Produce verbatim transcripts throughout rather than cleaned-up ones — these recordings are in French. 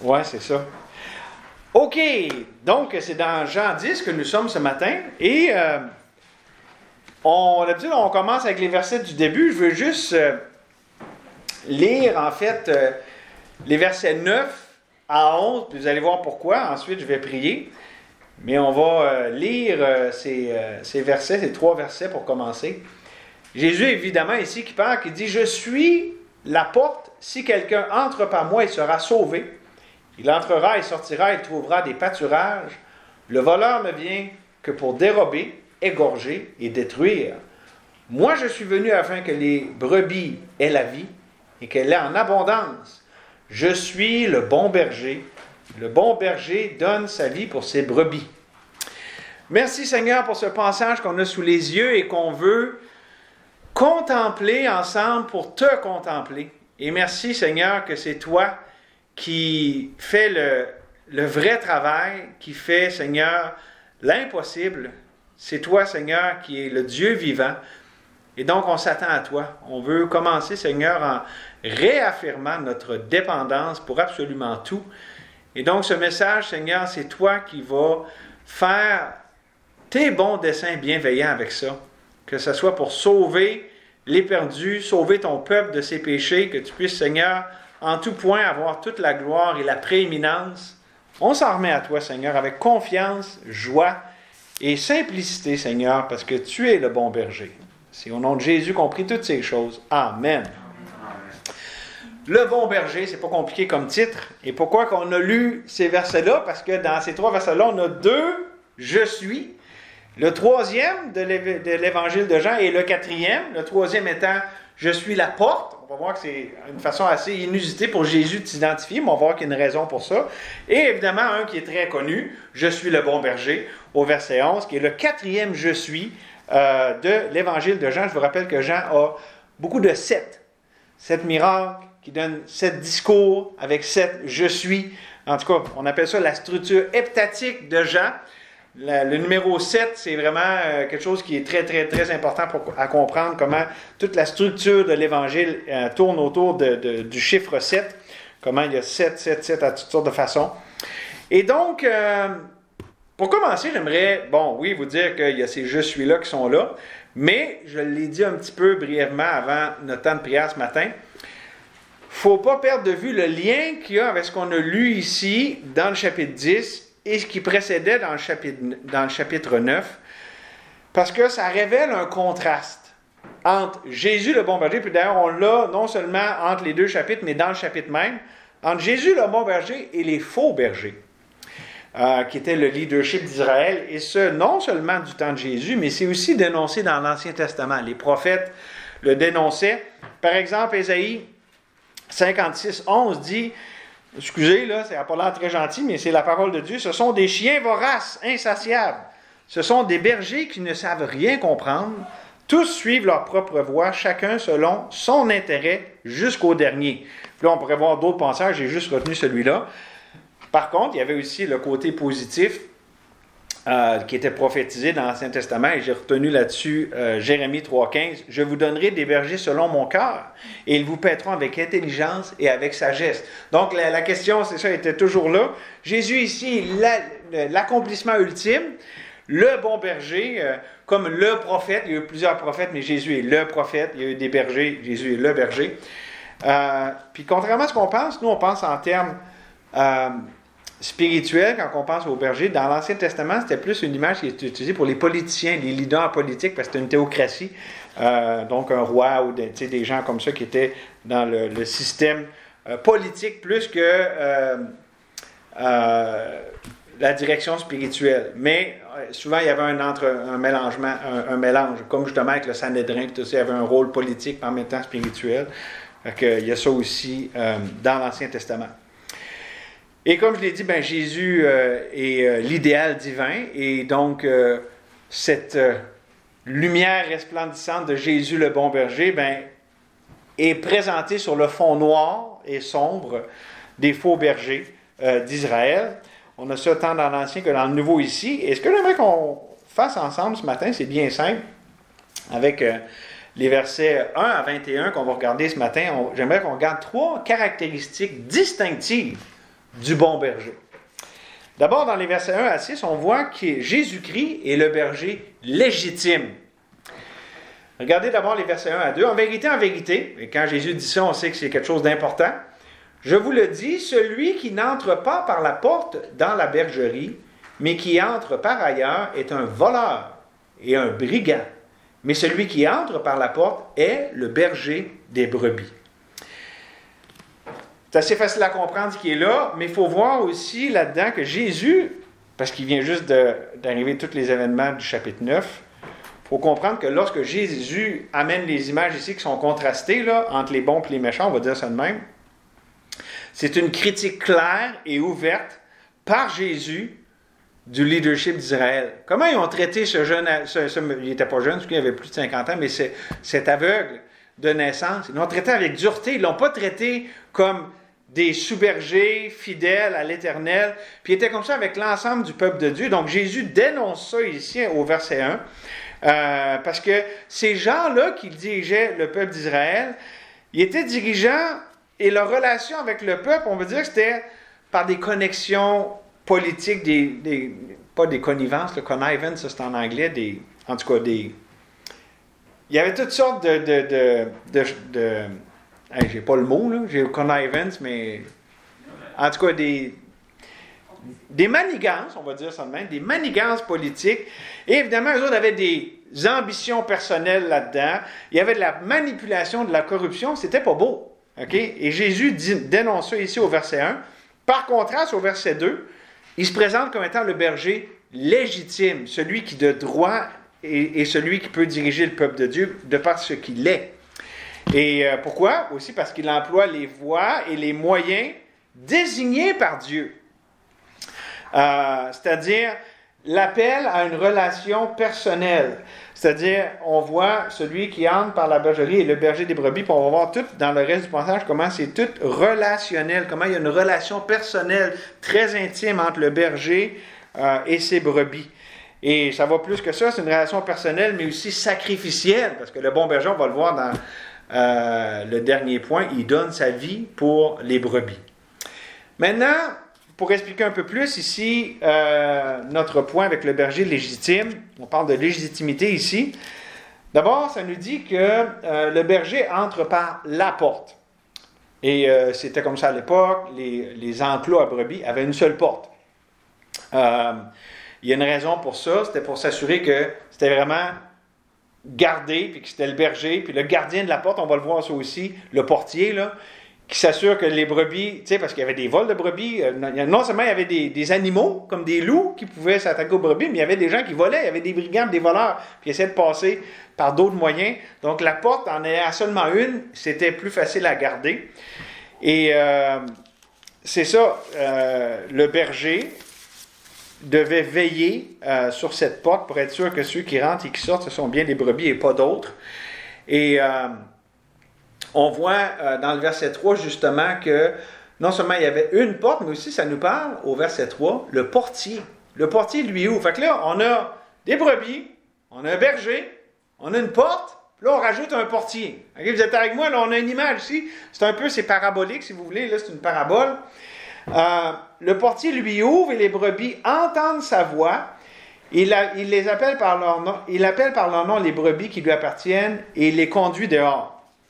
Ouais, c'est ça. OK, donc c'est dans Jean dix que nous sommes ce matin. Et euh, on, d'habitude, on commence avec les versets du début. Je veux juste euh, lire, en fait, euh, les versets neuf à onze. Puis vous allez voir pourquoi. Ensuite, je vais prier. Mais on va euh, lire euh, ces, euh, ces versets, ces trois versets pour commencer. Jésus, évidemment, ici, qui parle, qui dit « Je suis la porte. Si quelqu'un entre par moi, il sera sauvé. Il entrera et sortira, il trouvera des pâturages. Le voleur ne vient que pour dérober, égorger et détruire. Moi, je suis venu afin que les brebis aient la vie et qu'elle ait en abondance. Je suis le bon berger. Le bon berger donne sa vie pour ses brebis. » Merci Seigneur pour ce passage qu'on a sous les yeux et qu'on veut contempler ensemble pour te contempler. Et merci Seigneur que c'est toi qui fais le, le vrai travail, qui fait, Seigneur, l'impossible. C'est toi, Seigneur, qui est le Dieu vivant. Et donc, on s'attend à toi. On veut commencer, Seigneur, en réaffirmant notre dépendance pour absolument tout. Et donc, ce message, Seigneur, c'est toi qui vas faire tes bons desseins bienveillants avec ça. Que ce soit pour sauver les perdus, sauver ton peuple de ses péchés, que tu puisses, Seigneur, en tout point, avoir toute la gloire et la prééminence. On s'en remet à toi, Seigneur, avec confiance, joie et simplicité, Seigneur, parce que tu es le bon berger. C'est au nom de Jésus qu'on prie toutes ces choses. Amen. Le bon berger, c'est pas compliqué comme titre. Et pourquoi qu'on a lu ces versets-là? Parce que dans ces trois versets-là, on a deux « je suis ». Le troisième de l'évangile de Jean et le quatrième, le troisième étant « je suis la porte ». On va voir que c'est une façon assez inusitée pour Jésus de s'identifier, mais on va voir qu'il y a une raison pour ça. Et évidemment, un qui est très connu, « Je suis le bon berger », au verset onze, qui est le quatrième « Je suis euh, » de l'Évangile de Jean. Je vous rappelle que Jean a beaucoup de sept. Sept miracles qui donnent sept discours avec sept « Je suis ». En tout cas, on appelle ça la structure heptatique de Jean. La, le numéro sept, c'est vraiment euh, quelque chose qui est très, très, très important pour, à comprendre comment toute la structure de l'Évangile euh, tourne autour de, de, du chiffre sept, comment il y a sept, sept, sept à toutes sortes de façons. Et donc, euh, pour commencer, j'aimerais, bon, oui, vous dire qu'il y a ces « je suis-là » qui sont là, mais je l'ai dit un petit peu brièvement avant notre temps de prière ce matin, il ne faut pas perdre de vue le lien qu'il y a avec ce qu'on a lu ici dans le chapitre dix, et ce qui précédait dans le chapitre, dans le chapitre neuf, parce que ça révèle un contraste entre Jésus le bon berger, puis d'ailleurs on l'a non seulement entre les deux chapitres, mais dans le chapitre même, entre Jésus le bon berger et les faux bergers, euh, qui était le leadership d'Israël, et ce, non seulement du temps de Jésus, mais c'est aussi dénoncé dans l'Ancien Testament. Les prophètes le dénonçaient. Par exemple, Ésaïe cinquante-six, onze dit... Excusez, là, ça n'a pas l'air très gentil, mais c'est la parole de Dieu. Ce sont des chiens voraces, insatiables. Ce sont des bergers qui ne savent rien comprendre. Tous suivent leur propre voie, chacun selon son intérêt jusqu'au dernier. Puis là, on pourrait voir d'autres passages, j'ai juste retenu celui-là. Par contre, il y avait aussi le côté positif euh, qui était prophétisé dans l'Ancien Testament, et j'ai retenu là-dessus euh, Jérémie trois quinze. « Je vous donnerai des bergers selon mon cœur, et ils vous paîtront avec intelligence et avec sagesse. » Donc, la, la question, c'est ça, était toujours là. Jésus ici, la, l'accomplissement ultime, le bon berger, euh, comme le prophète. Il y a eu plusieurs prophètes, mais Jésus est le prophète. Il y a eu des bergers, Jésus est le berger. Euh, puis, contrairement à ce qu'on pense, nous, on pense en termes... Euh, spirituel, quand on pense aux bergers, dans l'Ancien Testament, c'était plus une image qui était utilisée pour les politiciens, les leaders politiques, parce que c'était une théocratie, euh, donc un roi ou des, des gens comme ça qui étaient dans le, le système euh, politique plus que euh, euh, la direction spirituelle. Mais euh, souvent, il y avait un, entre, un, mélangement, un, un mélange, comme justement avec le Sanhédrin, tout ça, il y avait un rôle politique en même temps spirituel. Fait que, il y a ça aussi euh, dans l'Ancien Testament. Et comme je l'ai dit, ben, Jésus euh, est euh, l'idéal divin, et donc euh, cette euh, lumière resplendissante de Jésus le bon berger ben, est présentée sur le fond noir et sombre des faux bergers euh, d'Israël. On a ça tant dans l'Ancien que dans le Nouveau ici. Et ce que j'aimerais qu'on fasse ensemble ce matin, c'est bien simple, avec euh, les versets un à vingt et un qu'on va regarder ce matin. On, j'aimerais qu'on regarde trois caractéristiques distinctives du bon berger. D'abord, dans les versets un à six, on voit que Jésus-Christ est le berger légitime. Regardez d'abord les versets un à deux. En vérité, en vérité, et quand Jésus dit ça, on sait que c'est quelque chose d'important. Je vous le dis, celui qui n'entre pas par la porte dans la bergerie, mais qui entre par ailleurs, est un voleur et un brigand. Mais celui qui entre par la porte est le berger des brebis. C'est assez facile à comprendre ce qui est là, mais il faut voir aussi là-dedans que Jésus, parce qu'il vient juste de, d'arriver tous les événements du chapitre neuf, il faut comprendre que lorsque Jésus amène les images ici qui sont contrastées là, entre les bons et les méchants, on va dire ça de même, c'est une critique claire et ouverte par Jésus du leadership d'Israël. Comment ils ont traité ce jeune, ce, ce, il n'était pas jeune, parce qu'il avait plus de cinquante ans, mais c'est, cet aveugle de naissance, ils l'ont traité avec dureté, ils ne l'ont pas traité comme des sous-bergers fidèles à l'Éternel, puis il était comme ça avec l'ensemble du peuple de Dieu. Donc Jésus dénonce ça ici au verset un, euh, parce que ces gens-là qui dirigeaient le peuple d'Israël, ils étaient dirigeants, et leur relation avec le peuple, on veut dire que c'était par des connexions politiques, des, des, pas des connivences, le connivance, ça c'est en anglais, des, en tout cas des... Il y avait toutes sortes de... de, de, de, de hey, j'ai pas le mot, là, j'ai le connivance, mais... En tout cas, des... Des manigances, on va dire ça de même, des manigances politiques. Et évidemment, eux autres avaient des ambitions personnelles là-dedans. Il y avait de la manipulation, de la corruption, c'était pas beau. Okay? Et Jésus dit, dénonce ça ici au verset un. Par contraste, au verset deux, il se présente comme étant le berger légitime, celui qui de droit est, est celui qui peut diriger le peuple de Dieu de par ce qu'il est. Et euh, pourquoi? Aussi parce qu'il emploie les voies et les moyens désignés par Dieu. Euh, c'est-à-dire l'appel à une relation personnelle. C'est-à-dire, on voit celui qui entre par la bergerie et le berger des brebis, puis on va voir tout dans le reste du passage comment c'est tout relationnel, comment il y a une relation personnelle très intime entre le berger euh, et ses brebis. Et ça va plus que ça, c'est une relation personnelle, mais aussi sacrificielle, parce que le bon berger, on va le voir dans euh, le dernier point, il donne sa vie pour les brebis. Maintenant, pour expliquer un peu plus ici euh, notre point avec le berger légitime, on parle de légitimité ici. D'abord, ça nous dit que euh, le berger entre par la porte. Et euh, c'était comme ça à l'époque, les, les enclos à brebis avaient une seule porte. Euh, il y a une raison pour ça, c'était pour s'assurer que c'était vraiment gardé, puis que c'était le berger, puis le gardien de la porte, on va le voir ça aussi, le portier, là, qui s'assure que les brebis, tu sais, parce qu'il y avait des vols de brebis, euh, non seulement il y avait des, des animaux, comme des loups, qui pouvaient s'attaquer aux brebis, mais il y avait des gens qui volaient, il y avait des brigands, des voleurs, qui essayaient de passer par d'autres moyens. Donc la porte, en ayant seulement une, c'était plus facile à garder. Et euh, c'est ça, euh, le berger devait veiller euh, sur cette porte pour être sûr que ceux qui rentrent et qui sortent, ce sont bien des brebis et pas d'autres. Et... Euh, On voit euh, dans le verset trois, justement, que non seulement il y avait une porte, mais aussi ça nous parle, au verset trois, le portier. Le portier, lui, où? Fait que là, on a des brebis, on a un berger, on a une porte, puis là, on rajoute un portier. Okay? Vous êtes avec moi, là, on a une image ici. C'est un peu, c'est parabolique, si vous voulez. Là, c'est une parabole. Euh, le portier lui ouvre et les brebis entendent sa voix. Il, a, il les appelle par leur nom, il appelle par leur nom les brebis qui lui appartiennent et il les conduit dehors.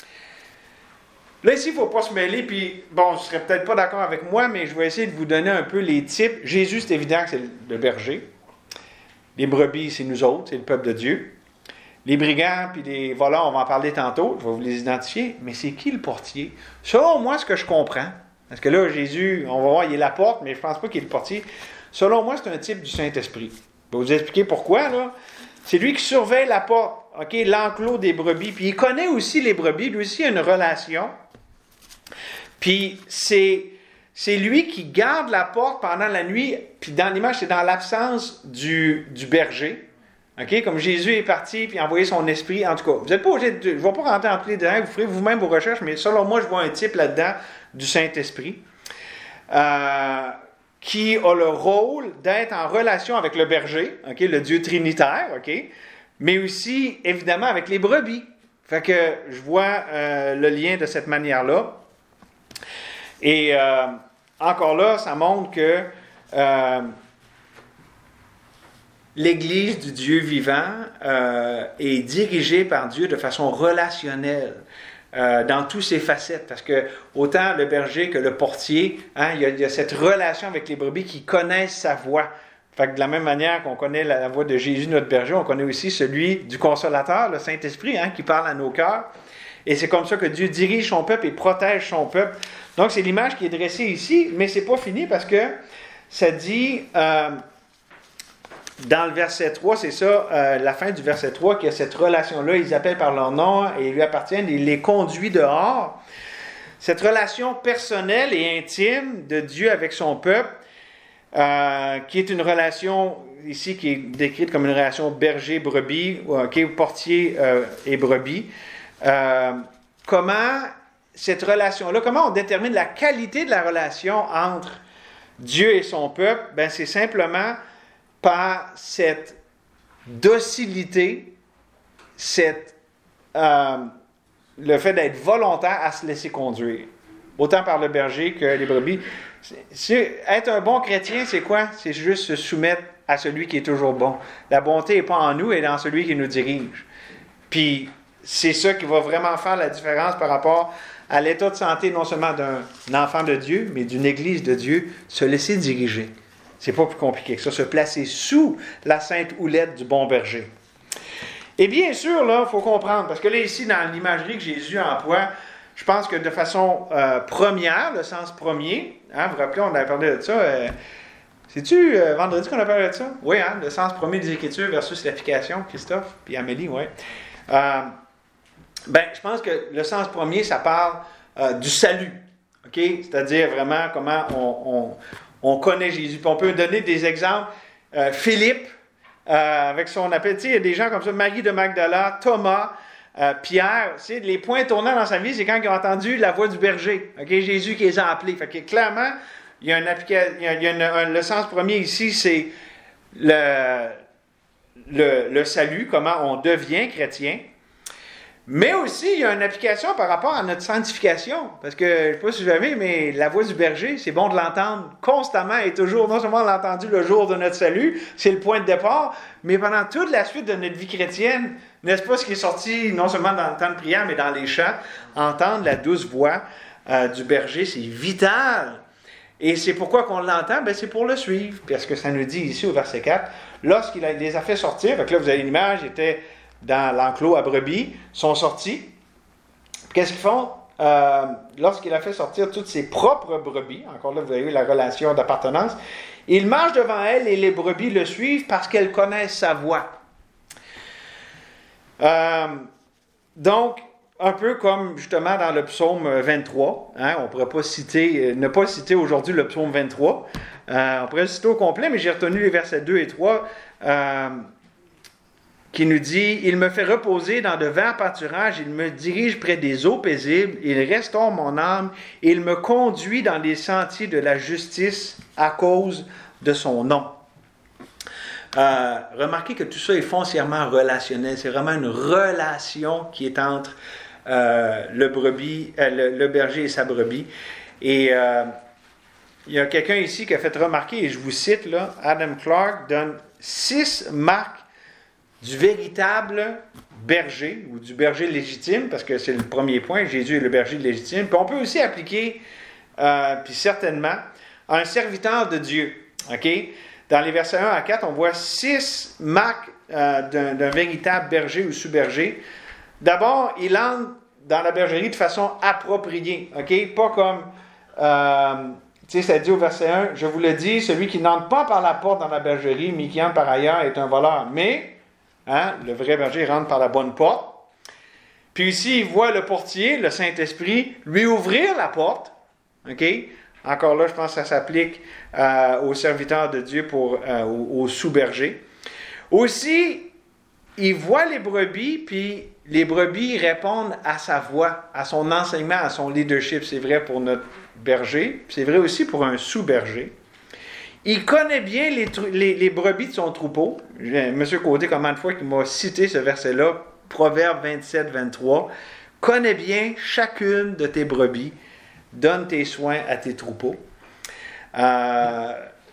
Là, ici, il ne faut pas se mêler, puis, bon, je ne serais peut-être pas d'accord avec moi, mais je vais essayer de vous donner un peu les types. Jésus, c'est évident que c'est le berger. Les brebis, c'est nous autres, c'est le peuple de Dieu. Les brigands puis les voleurs, on va en parler tantôt, je vais vous les identifier, mais c'est qui le portier? Selon moi, ce que je comprends, parce que là, Jésus, on va voir, il est la porte, mais je ne pense pas qu'il est le portier. Selon moi, c'est un type du Saint-Esprit. Je vais vous expliquer pourquoi, là. C'est lui qui surveille la porte, ok, l'enclos des brebis, puis il connaît aussi les brebis, lui aussi, il a une relation. Puis c'est, c'est lui qui garde la porte pendant la nuit, puis dans l'image, c'est dans l'absence du, du berger. Okay? Comme Jésus est parti, puis a envoyé son esprit. En tout cas, vous n'êtes pas obligé de... Je ne vais pas rentrer en tous les détails, vous ferez vous-même vos recherches, mais selon moi, je vois un type là-dedans du Saint-Esprit euh, qui a le rôle d'être en relation avec le berger, okay? Le Dieu trinitaire, okay? Mais aussi, évidemment, avec les brebis. Fait que je vois euh, le lien de cette manière-là. Et euh, encore là, ça montre que euh, l'Église du Dieu vivant euh, est dirigée par Dieu de façon relationnelle. Euh, dans toutes ses facettes, parce que autant le berger que le portier, hein, il, y a, il y a cette relation avec les brebis qui connaissent sa voix. Fait que de la même manière qu'on connaît la, la voix de Jésus, notre berger, on connaît aussi celui du Consolateur, le Saint-Esprit, hein, qui parle à nos cœurs. Et c'est comme ça que Dieu dirige son peuple et protège son peuple. Donc c'est l'image qui est dressée ici, mais c'est pas fini parce que ça dit... Euh, Dans le verset trois, c'est ça, euh, la fin du verset trois, qu'il y a cette relation-là, ils appellent par leur nom et ils lui appartiennent, il les conduit dehors. Cette relation personnelle et intime de Dieu avec son peuple, euh, qui est une relation, ici, qui est décrite comme une relation berger-brebis, okay, portier euh, et brebis. Euh, comment cette relation-là, comment on détermine la qualité de la relation entre Dieu et son peuple? Ben, c'est simplement... par cette docilité, cette, euh, le fait d'être volontaire à se laisser conduire. Autant par le berger que les brebis. C'est, c'est, être un bon chrétien, c'est quoi? C'est juste se soumettre à celui qui est toujours bon. La bonté n'est pas en nous, elle est en celui qui nous dirige. Puis, c'est ça qui va vraiment faire la différence par rapport à l'état de santé non seulement d'un enfant de Dieu, mais d'une Église de Dieu, se laisser diriger. C'est pas plus compliqué que ça, se placer sous la sainte houlette du bon berger. Et bien sûr, là, il faut comprendre, parce que là, ici, dans l'imagerie que Jésus emploie, je pense que de façon euh, première, le sens premier, hein, vous vous rappelez, on avait parlé de ça, euh, c'est-tu euh, vendredi qu'on a parlé de ça? Oui, hein, le sens premier des Écritures versus l'application, Christophe, puis Amélie, oui. Euh, ben, je pense que le sens premier, ça parle euh, du salut, OK? C'est-à-dire vraiment comment on... on On connaît Jésus. Puis on peut donner des exemples. Euh, Philippe, euh, avec son appel, tu sais, il y a des gens comme ça, Marie de Magdala, Thomas, euh, Pierre. Tu sais, les points tournants dans sa vie, c'est quand ils ont entendu la voix du berger. Okay? Jésus qui les a appelés. Fait que clairement, il y a, une applica- il y a, il y a une, un, le sens premier ici, c'est le, le, le salut, comment on devient chrétien. Mais aussi, il y a une application par rapport à notre sanctification. Parce que, je ne sais pas si vous savez, mais la voix du berger, c'est bon de l'entendre constamment et toujours. Non seulement on l'a entendu le jour de notre salut, c'est le point de départ, mais pendant toute la suite de notre vie chrétienne, n'est-ce pas ce qui est sorti non seulement dans le temps de prière, mais dans les chants, entendre la douce voix euh, du berger, c'est vital. Et c'est pourquoi qu'on l'entend, ben c'est pour le suivre. Parce que ça nous dit ici au verset quatre, lorsqu'il les a fait sortir, donc là vous avez une image, il était dans l'enclos à brebis, sont sortis. Qu'est-ce qu'ils font? Euh, lorsqu'il a fait sortir toutes ses propres brebis, encore là vous avez eu la relation d'appartenance, il marche devant elles et les brebis le suivent parce qu'elles connaissent sa voix. Euh, donc, un peu comme justement dans le psaume vingt-trois, hein, on ne pourrait pas citer, ne pas citer aujourd'hui le psaume vingt-trois, euh, on pourrait le citer au complet, mais j'ai retenu les versets deux et trois, euh, qui nous dit « Il me fait reposer dans de verts pâturages, il me dirige près des eaux paisibles, il restaure mon âme, il me conduit dans les sentiers de la justice à cause de son nom. » Euh, remarquez que tout ça est foncièrement relationnel, c'est vraiment une relation qui est entre euh, le, brebis, euh, le, le berger et sa brebis. Et euh, il y a quelqu'un ici qui a fait remarquer, et je vous cite, là, Adam Clarke donne six marques du véritable berger, ou du berger légitime, parce que c'est le premier point, Jésus est le berger légitime. Puis on peut aussi appliquer, euh, puis certainement, un serviteur de Dieu. OK? Dans les versets un à quatre, on voit six marques euh, d'un, d'un véritable berger ou sous-berger. D'abord, il entre dans la bergerie de façon appropriée. OK? Pas comme... Euh, tu sais, ça dit au verset un, « Je vous le dis, celui qui n'entre pas par la porte dans la bergerie, mais qui entre par ailleurs, est un voleur. » Mais... Hein, le vrai berger rentre par la bonne porte. Puis ici, il voit le portier, le Saint-Esprit, lui ouvrir la porte. OK? Encore là, je pense que ça s'applique euh, aux serviteurs de Dieu, pour, euh, aux, aux sous-bergers. Aussi, il voit les brebis, puis les brebis répondent à sa voix, à son enseignement, à son leadership. C'est vrai pour notre berger, c'est vrai aussi pour un sous-berger. Il connaît bien les, les, les brebis de son troupeau. M. Côté, combien de fois qu'il m'a cité ce verset-là, Proverbe vingt-sept vingt-trois. Connais bien chacune de tes brebis, donne tes soins à tes troupeaux. Euh,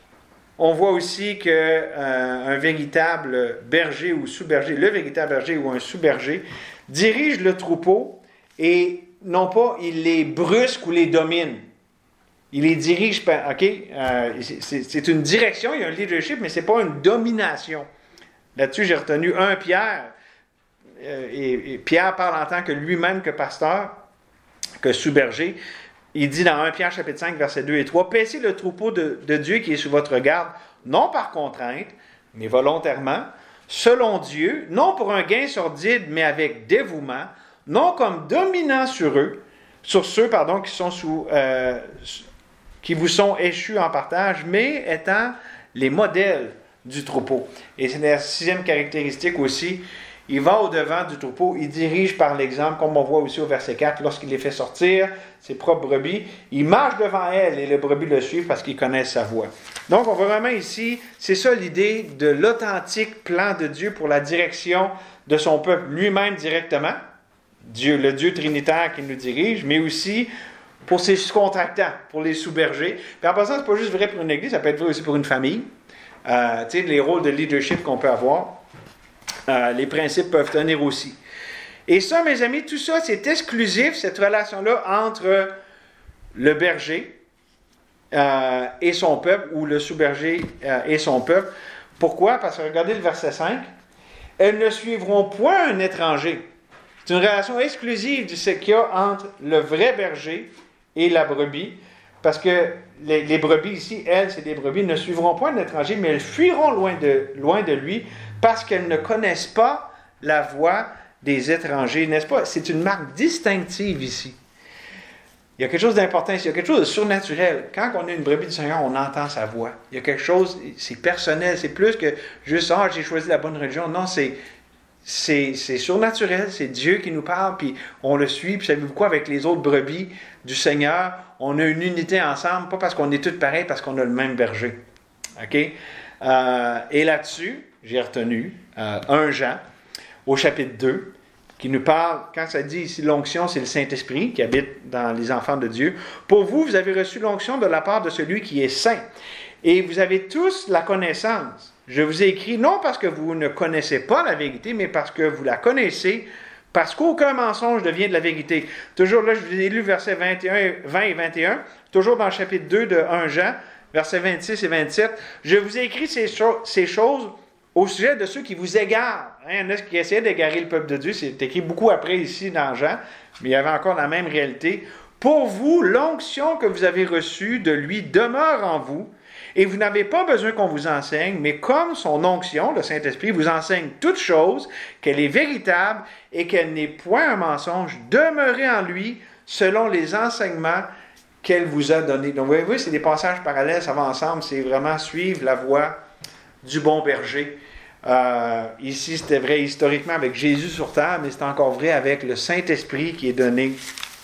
on voit aussi qu'un euh, véritable berger ou sous-berger, le véritable berger ou un sous-berger, dirige le troupeau et non pas il les brusque ou les domine. Il les dirige, OK? Euh, c'est, c'est une direction, il y a un leadership, mais ce n'est pas une domination. Là-dessus, j'ai retenu un Pierre, euh, et, et Pierre parle en tant que lui-même que pasteur, que sous-berger. Il dit dans un Pierre chapitre cinq, versets deux et trois, « Paissez le troupeau de, de Dieu qui est sous votre garde, non par contrainte, mais volontairement, selon Dieu, non pour un gain sordide, mais avec dévouement, non comme dominant sur eux, sur ceux, pardon, qui sont sous... Euh, qui vous sont échus en partage, mais étant les modèles du troupeau. » Et c'est la sixième caractéristique aussi. Il va au-devant du troupeau, il dirige par l'exemple, comme on voit aussi au verset quatre, lorsqu'il les fait sortir, ses propres brebis, il marche devant elles et les brebis le suivent parce qu'ils connaissent sa voix. Donc, on voit vraiment ici, c'est ça l'idée de l'authentique plan de Dieu pour la direction de son peuple, lui-même directement, Dieu, le Dieu trinitaire qui nous dirige, mais aussi pour ses sous-contractants, pour les sous-bergers. Puis en passant, ce n'est pas juste vrai pour une église, ça peut être vrai aussi pour une famille. Euh, tu sais, les rôles de leadership qu'on peut avoir, euh, les principes peuvent tenir aussi. Et ça, mes amis, tout ça, c'est exclusif, cette relation-là, entre le berger euh, et son peuple, ou le sous-berger euh, et son peuple. Pourquoi? Parce que regardez le verset cinq. « Elles ne suivront point un étranger. » C'est une relation exclusive de ce qu'il y a entre le vrai berger et la brebis, parce que les, les brebis ici, elles, c'est des brebis, ne suivront pas un étranger, mais elles fuiront loin de, loin de lui, parce qu'elles ne connaissent pas la voix des étrangers, n'est-ce pas? C'est une marque distinctive ici. Il y a quelque chose d'important ici, il y a quelque chose de surnaturel. Quand on est une brebis du Seigneur, on entend sa voix. Il y a quelque chose, c'est personnel, c'est plus que juste « Ah, j'ai choisi la bonne religion ». Non, c'est... C'est, c'est surnaturel, c'est Dieu qui nous parle, puis on le suit, puis savez-vous quoi, avec les autres brebis du Seigneur, on a une unité ensemble, pas parce qu'on est tous pareils, parce qu'on a le même berger. OK? Euh, et là-dessus, j'ai retenu euh, un Jean, au chapitre deux, qui nous parle, quand ça dit ici l'onction, c'est le Saint-Esprit qui habite dans les enfants de Dieu. « Pour vous, vous avez reçu l'onction de la part de celui qui est saint, et vous avez tous la connaissance. Je vous ai écrit non parce que vous ne connaissez pas la vérité, mais parce que vous la connaissez, parce qu'aucun mensonge ne vient de la vérité. » Toujours là, je vous ai lu versets vingt et un, vingt et vingt et un, toujours dans le chapitre deux de un Jean, versets vingt-six et vingt-sept. « Je vous ai écrit ces, cho- ces choses au sujet de ceux qui vous égarent. » Hein, il y en a qui essayaient d'égarer le peuple de Dieu. C'est écrit beaucoup après ici dans Jean, mais il y avait encore la même réalité. « Pour vous, l'onction que vous avez reçue de lui demeure en vous, et vous n'avez pas besoin qu'on vous enseigne, mais comme son onction, le Saint-Esprit, vous enseigne toutes choses, qu'elle est véritable et qu'elle n'est point un mensonge, demeurez en lui selon les enseignements qu'elle vous a donnés. » Donc, vous voyez, c'est des passages parallèles, ça va ensemble, c'est vraiment suivre la voie du bon berger. Euh, ici, c'était vrai historiquement avec Jésus sur terre, mais c'est encore vrai avec le Saint-Esprit qui est donné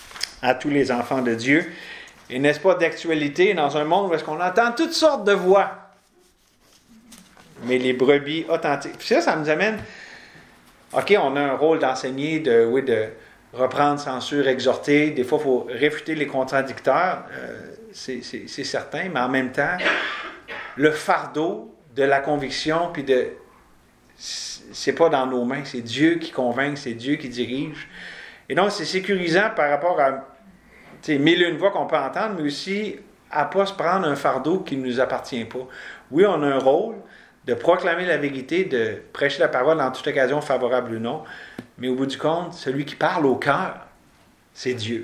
à tous les enfants de Dieu. Et n'est-ce pas d'actualité dans un monde où est-ce qu'on entend toutes sortes de voix, mais les brebis authentiques. Puis ça, ça nous amène, OK, on a un rôle d'enseigner, de, oui, de reprendre, censure, exhorter. Des fois, il faut réfuter les contradicteurs, euh, c'est, c'est, c'est certain, mais en même temps, le fardeau de la conviction, puis de, c'est pas dans nos mains, c'est Dieu qui convainc, c'est Dieu qui dirige. Et donc, c'est sécurisant par rapport à c'est mille et une voix qu'on peut entendre, mais aussi à ne pas se prendre un fardeau qui ne nous appartient pas. Oui, on a un rôle de proclamer la vérité, de prêcher la parole dans toute occasion, favorable ou non, mais au bout du compte, celui qui parle au cœur, c'est Dieu.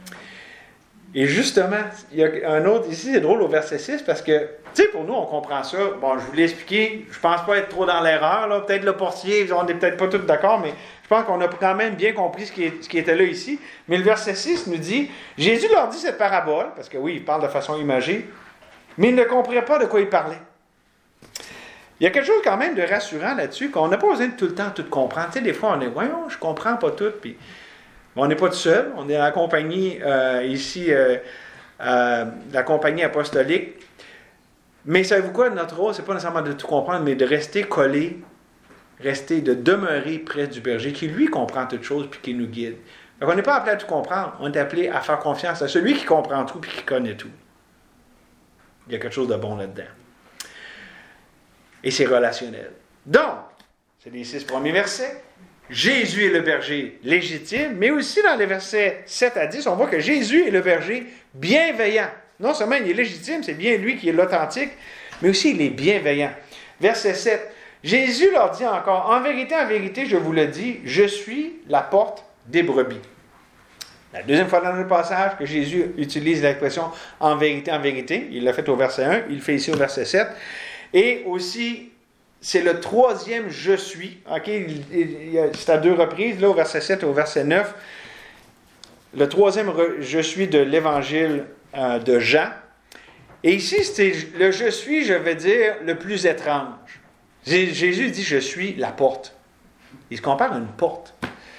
Et justement, il y a un autre, ici c'est drôle au verset six, parce que, tu sais, pour nous, on comprend ça. Bon, je vous l'ai expliqué, je pense pas être trop dans l'erreur, là. Peut-être le portier, on n'est peut-être pas tous d'accord, mais je pense qu'on a quand même bien compris ce qui, est, ce qui était là ici. Mais le verset six nous dit, Jésus leur dit cette parabole, parce que oui, il parle de façon imagée, mais ils ne comprenaient pas de quoi il parlait. Il y a quelque chose quand même de rassurant là-dessus, qu'on n'a pas besoin de tout le temps tout comprendre. Tu sais, des fois, on est, voyons, je comprends pas tout, puis on n'est pas tout seul, on est dans la compagnie, euh, ici, euh, euh, la compagnie apostolique. Mais savez-vous quoi, notre rôle, c'est pas nécessairement de tout comprendre, mais de rester collé, rester, de demeurer près du berger, qui lui comprend toutes choses, puis qui nous guide. Donc on n'est pas appelé à tout comprendre, on est appelé à faire confiance à celui qui comprend tout, puis qui connaît tout. Il y a quelque chose de bon là-dedans. Et c'est relationnel. Donc, c'est les six premiers versets. Jésus est le berger légitime, mais aussi dans les versets sept à dix, on voit que Jésus est le berger bienveillant. Non seulement il est légitime, c'est bien lui qui est l'authentique, mais aussi il est bienveillant. Verset sept. Jésus leur dit encore, « En vérité, en vérité, je vous le dis, je suis la porte des brebis. » La deuxième fois dans le passage que Jésus utilise l'expression « en vérité, en vérité », il l'a fait au verset un, il le fait ici au verset sept. Et aussi, c'est le troisième « je suis ». Okay? C'est à deux reprises, là au verset sept et au verset neuf. Le troisième « je suis » de l'évangile euh, de Jean. Et ici, c'est le « je suis », je vais dire, le plus étrange. Jésus dit « je suis la porte ». Il se compare à une porte.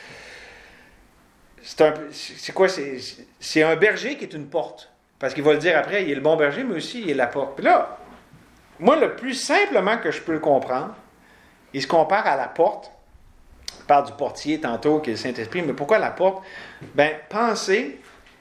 C'est, un, c'est quoi? C'est, c'est un berger qui est une porte. Parce qu'il va le dire après, il est le bon berger, mais aussi il est la porte. Puis là, moi, le plus simplement que je peux le comprendre, il se compare à la porte. Il parle du portier tantôt, qui est le Saint-Esprit, mais pourquoi la porte? Bien, pensez,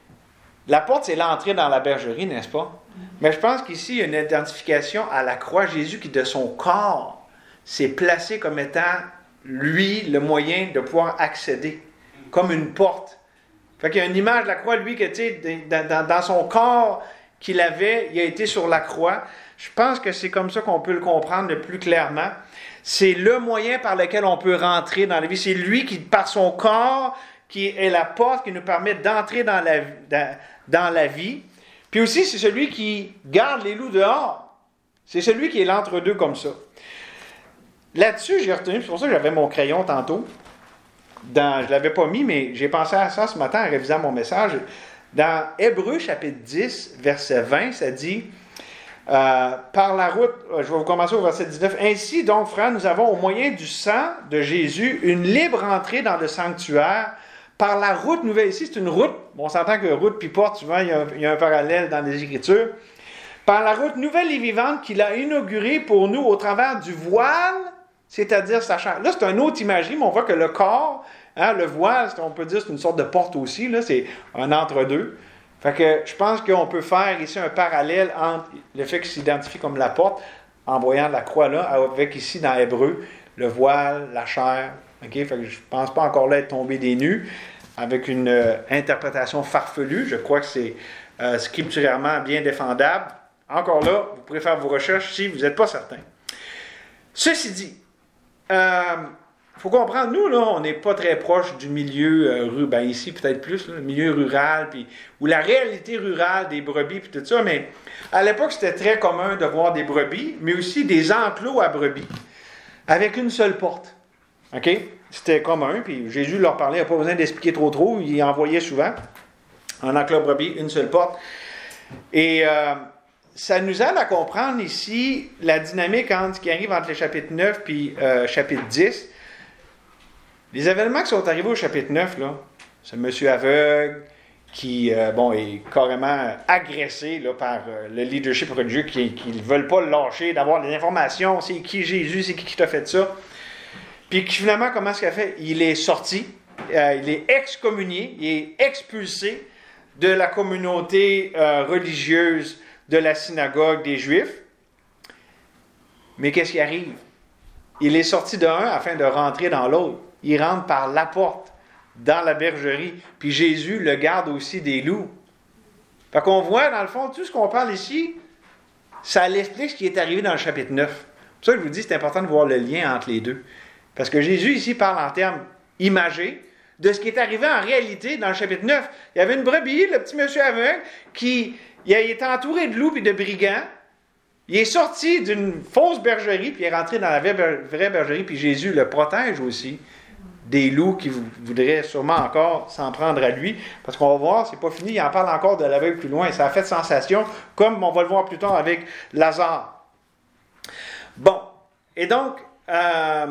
la porte, c'est l'entrée dans la bergerie, n'est-ce pas? Mais je pense qu'ici, il y a une identification à la croix. Jésus qui, de son corps, s'est placé comme étant, lui, le moyen de pouvoir accéder, comme une porte. Fait qu'il y a une image de la croix, lui, que, tu sais, dans, dans, dans son corps qu'il avait, il a été sur la croix. Je pense que c'est comme ça qu'on peut le comprendre le plus clairement. C'est le moyen par lequel on peut rentrer dans la vie. C'est lui qui, par son corps, qui est la porte qui nous permet d'entrer dans la, dans, dans la vie. Puis aussi, c'est celui qui garde les loups dehors. C'est celui qui est l'entre-deux comme ça. Là-dessus, j'ai retenu, c'est pour ça que j'avais mon crayon tantôt. Dans, je ne l'avais pas mis, mais j'ai pensé à ça ce matin en révisant mon message. Dans Hébreux, chapitre dix, verset vingt, ça dit euh, par la route, je vais vous commencer au verset dix-neuf. Ainsi, donc, frères, nous avons au moyen du sang de Jésus une libre entrée dans le sanctuaire par la route nouvelle. Ici, c'est une route. Bon, on s'entend que route puis porte, souvent, il y, a un, il y a un parallèle dans les Écritures. Par la route nouvelle et vivante qu'il a inaugurée pour nous au travers du voile, c'est-à-dire sa chair. Là, c'est une autre imagerie, mais on voit que le corps, hein, le voile, on peut dire c'est une sorte de porte aussi, là, c'est un entre-deux. Fait que je pense qu'on peut faire ici un parallèle entre le fait qu'il s'identifie comme la porte, en voyant la croix là, avec ici dans Hébreu, le voile, la chair. Okay? Fait que je ne pense pas encore là être tombé des nues, avec une euh, interprétation farfelue. Je crois que c'est euh, scripturairement bien défendable. Encore là, vous pourrez faire vos recherches si vous n'êtes pas certain. Ceci dit, il euh, faut comprendre, nous, là, on n'est pas très proche du milieu euh, rural, ben ici peut-être plus, là, le milieu rural, puis, ou la réalité rurale des brebis, puis tout ça, mais à l'époque, c'était très commun de voir des brebis, mais aussi des enclos à brebis, avec une seule porte. OK? C'était commun, puis Jésus leur parlait, il n'a pas besoin d'expliquer trop trop, il envoyait souvent, un enclos à brebis, une seule porte. Et euh, ça nous aide à comprendre ici la dynamique entre, qui arrive entre le chapitre neuf et euh, chapitre dix. Les événements qui sont arrivés au chapitre neuf, là, ce monsieur aveugle qui euh, bon, est carrément agressé là, par euh, le leadership religieux qui ne veulent pas le lâcher, d'avoir des informations, c'est qui Jésus, c'est qui qui t'a fait ça. Puis finalement, comment est-ce qu'il a fait? Il est sorti, euh, il est excommunié, il est expulsé de la communauté euh, religieuse de la synagogue des Juifs. Mais qu'est-ce qui arrive? Il est sorti d'un afin de rentrer dans l'autre. Il rentre par la porte, dans la bergerie. Puis Jésus le garde aussi des loups. Fait qu'on voit, dans le fond, tout ce qu'on parle ici, ça l'explique ce qui est arrivé dans le chapitre neuf. C'est pour ça que je vous dis, c'est important de voir le lien entre les deux. Parce que Jésus, ici, parle en termes imagés de ce qui est arrivé en réalité dans le chapitre neuf. Il y avait une brebis, le petit monsieur aveugle, qui il était entouré de loups et de brigands. Il est sorti d'une fausse bergerie, puis il est rentré dans la vraie bergerie, puis Jésus le protège aussi des loups qui voudraient sûrement encore s'en prendre à lui. Parce qu'on va voir, c'est pas fini, il en parle encore de l'aveugle plus loin, et ça a fait sensation, comme on va le voir plus tard avec Lazare. Bon, et donc, euh,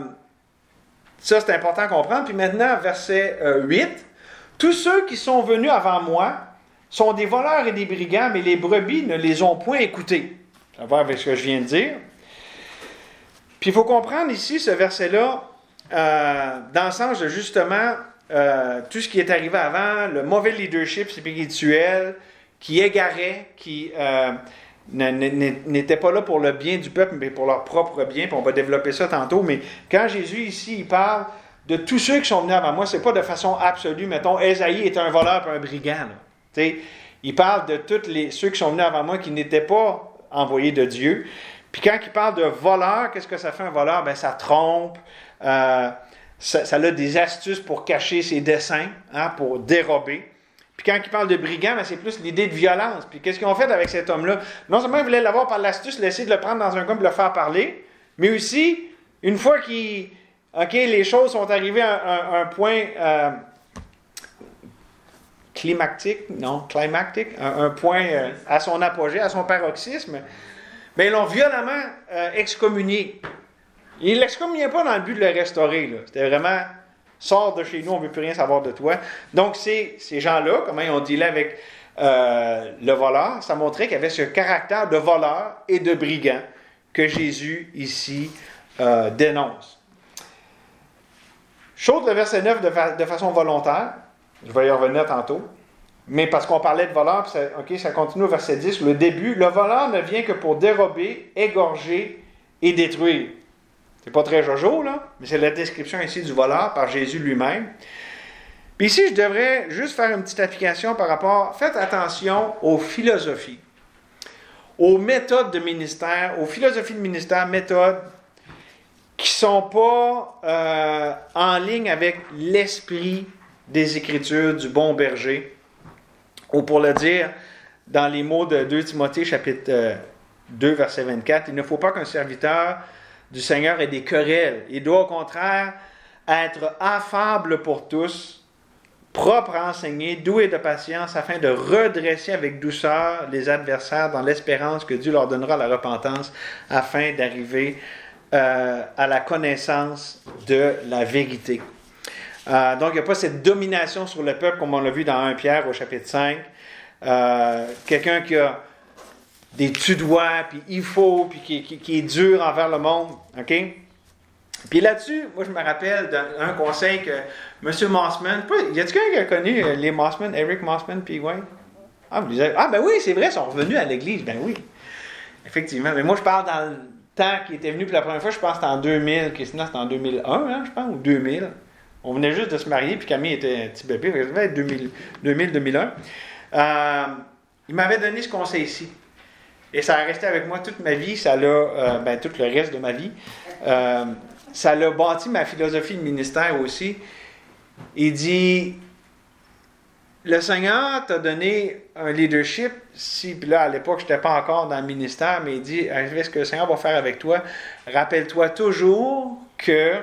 ça c'est important à comprendre. Puis maintenant, verset euh, huit, « Tous ceux qui sont venus avant moi sont des voleurs et des brigands, mais les brebis ne les ont point écoutés. » Ça va avec ce que je viens de dire. Puis il faut comprendre ici ce verset-là euh, dans le sens de justement euh, tout ce qui est arrivé avant, le mauvais leadership spirituel qui égarait, qui, euh, n'étaient pas là pour le bien du peuple, mais pour leur propre bien, puis on va développer ça tantôt, mais quand Jésus ici, il parle de tous ceux qui sont venus avant moi, c'est pas de façon absolue, mettons, Ésaïe est un voleur et un brigand, là. Il parle de tous les, ceux qui sont venus avant moi qui n'étaient pas envoyés de Dieu, puis quand il parle de voleur, qu'est-ce que ça fait un voleur? Ben ça trompe, euh, ça, ça a des astuces pour cacher ses desseins, hein, pour dérober. Puis quand il parle de brigand, ben c'est plus l'idée de violence. Puis qu'est-ce qu'ils ont fait avec cet homme-là? Non seulement ils voulaient l'avoir par l'astuce, laisser de le prendre dans un coin et le faire parler, mais aussi, une fois qu'il, OK, les choses sont arrivées à un, un, un point euh, climactique, non, climactique, un, un point euh, à son apogée, à son paroxysme, bien, ils l'ont violemment euh, excommunié. Ils ne l'excommuniaient pas dans le but de le restaurer, là. C'était vraiment... Sors de chez nous, on ne veut plus rien savoir de toi. Donc, ces, ces gens-là, comment ils ont dealé avec euh, le voleur, ça montrait qu'il y avait ce caractère de voleur et de brigand que Jésus, ici, euh, dénonce. Chose le verset neuf de, fa- de façon volontaire, je vais y revenir tantôt, mais parce qu'on parlait de voleur, puis ça, okay, ça continue au verset dix, le début, le voleur ne vient que pour dérober, égorger et détruire. C'est pas très jojo, là, mais c'est la description ici du voleur par Jésus lui-même. Puis ici, je devrais juste faire une petite application par rapport, faites attention aux philosophies, aux méthodes de ministère, aux philosophies de ministère, méthodes qui ne sont pas euh, en ligne avec l'esprit des Écritures du bon berger, ou pour le dire dans les mots de deux Timothée, chapitre deux, verset vingt-quatre, il ne faut pas qu'un serviteur du Seigneur ait des querelles. Il doit au contraire être affable pour tous, propre à enseigner, doué de patience, afin de redresser avec douceur les adversaires dans l'espérance que Dieu leur donnera la repentance, afin d'arriver euh, à la connaissance de la vérité. Euh, donc, il n'y a pas cette domination sur le peuple, comme on l'a vu dans Première Pierre au chapitre cinq. Euh, quelqu'un qui a des tu dois, puis il faut, puis qui, qui, qui est dur envers le monde, OK? Puis là-dessus, moi, je me rappelle d'un conseil que M. Mossman, y a-t-il quelqu'un qui a connu euh, les Mossman, Eric Mossman, puis ouais? Ah, vous lisez, ah, ben oui, c'est vrai, ils sont revenus à l'église, ben oui. Effectivement, mais moi, je parle dans le temps qu'il était venu pour la première fois, je pense que c'était en deux mille, Christina, c'était en deux mille un, hein, je pense, ou deux mille. On venait juste de se marier, puis Camille était un petit bébé, ça devait être deux mille, deux mille, deux mille un. Euh, il m'avait donné ce conseil-ci. Et ça a resté avec moi toute ma vie, ça l'a, euh, ben, tout le reste de ma vie. Euh, ça l'a bâti ma philosophie de ministère aussi. Il dit, le Seigneur t'a donné un leadership, si, puis là, à l'époque, je n'étais pas encore dans le ministère, mais il dit, ce que le Seigneur va faire avec toi, rappelle-toi toujours que